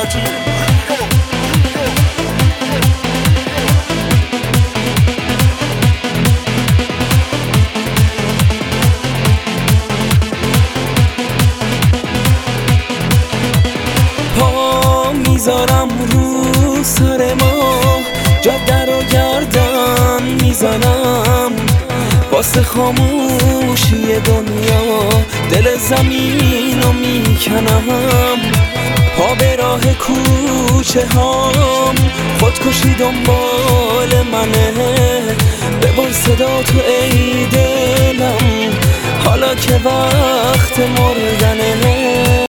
پا میذارم رو سر ما، جاده رو گردن میزنم واسه خاموشی دنیا، دل زمین رو میکنم. پا به راه کوچه هام، خودکشی دنبال منه. ببر صدا تو ای دلم، حالا که وقت مردنه.